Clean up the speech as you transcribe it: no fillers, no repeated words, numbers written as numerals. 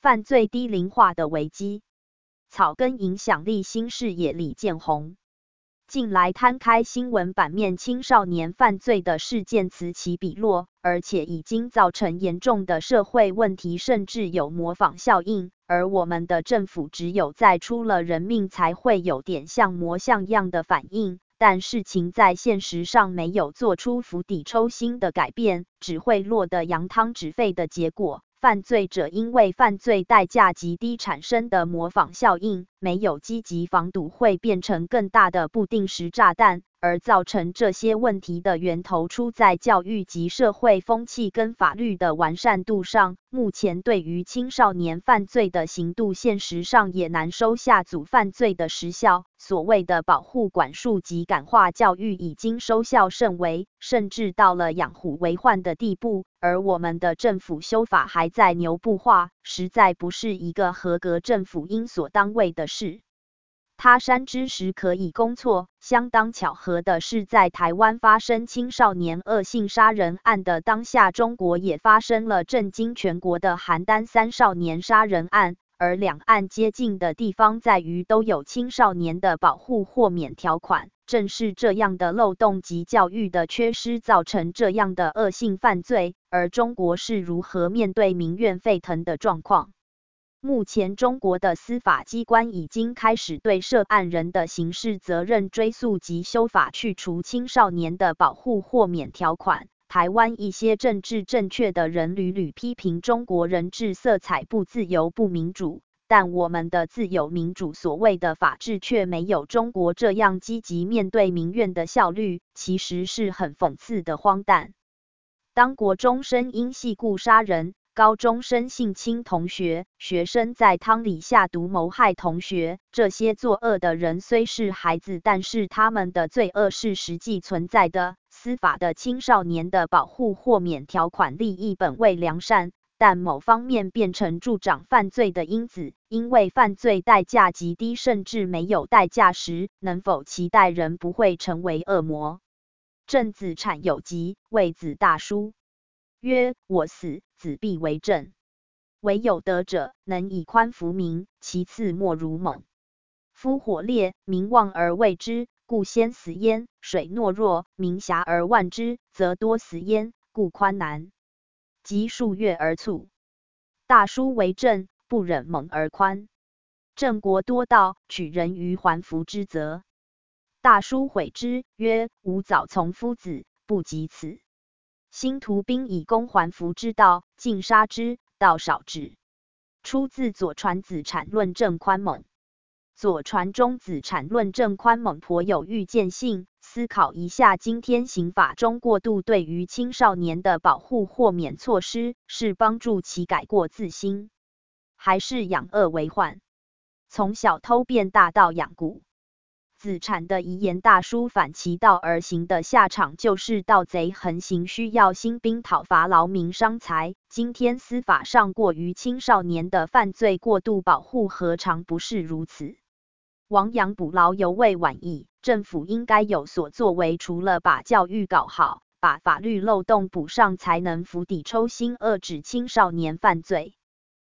犯罪低龄化的危机。草根影响力新视野李建宏。近来摊开新闻版面青少年犯罪的事件此起彼落，而且已经造成严重的社会问题，甚至有模仿效应。而我们的政府只有在出了人命才会有点像模像样的反应，但事情在现实上没有做出釜底抽薪的改变，只会落得扬汤止沸的结果。犯罪者因为犯罪代价极低产生的模仿效应，没有积极防堵，会变成更大的不定时炸弹。而造成这些问题的源头出在教育及社会风气跟法律的完善度上。目前对于青少年犯罪的刑度，现实上也难收下阻犯罪的实效。所谓的保护管束及感化教育已经收效甚微，甚至到了养虎为患的地步。而我们的政府修法还在牛步化，实在不是一个合格政府应所当为的事。他山之石可以攻错，相当巧合的是，在台湾发生青少年恶性杀人案的当下，中国也发生了震惊全国的邯郸3少年杀人案。而两岸接近的地方在于都有青少年的保护豁免条款，正是这样的漏洞及教育的缺失造成这样的恶性犯罪。而中国是如何面对民怨沸腾的状况？目前中国的司法机关已经开始对涉案人的刑事责任追诉及修法，去除青少年的保护豁免条款。台湾一些政治正确的人屡屡批评中国人治色彩不自由不民主，但我们的自由民主所谓的法治却没有中国这样积极面对民怨的效率，其实是很讽刺的荒诞。当国中生因系故杀人，高中生性侵同学，学生在汤里下毒谋害同学，这些作恶的人虽是孩子，但是他们的罪恶是实际存在的。司法的青少年的保护豁免条款立意本为良善，但某方面变成助长犯罪的因子，因为犯罪代价极低，甚至没有代价时，能否期待人不会成为恶魔？正子产有疾，谓子大叔曰：我死，子必为正。唯有德者，能以宽服民，其次莫如猛。夫火烈，民望而畏之，故先死焉；水懦弱，民遐而患之，则多死焉，故宽难。及数月而卒。大叔为正，不忍猛而宽。郑国多盗，取人于还服之责。大叔悔之，曰：吾早从夫子，不及此。兴屠兵以攻还服之道，尽杀之，道少止。出自左传子产论郑宽猛。左传中子产论郑宽猛颇有预见性。思考一下，今天刑法中过度对于青少年的保护豁免措施，是帮助其改过自新，还是养恶为患？从小偷变大到养蛊。子产的遗言，大叔反其道而行的下场就是盗贼横行，需要兴兵讨伐，劳民伤财。今天司法上过于青少年的犯罪过度保护，何尝不是如此？亡羊补牢犹未晚矣，政府应该有所作为，除了把教育搞好，把法律漏洞补上，才能釜底抽薪，遏制青少年犯罪。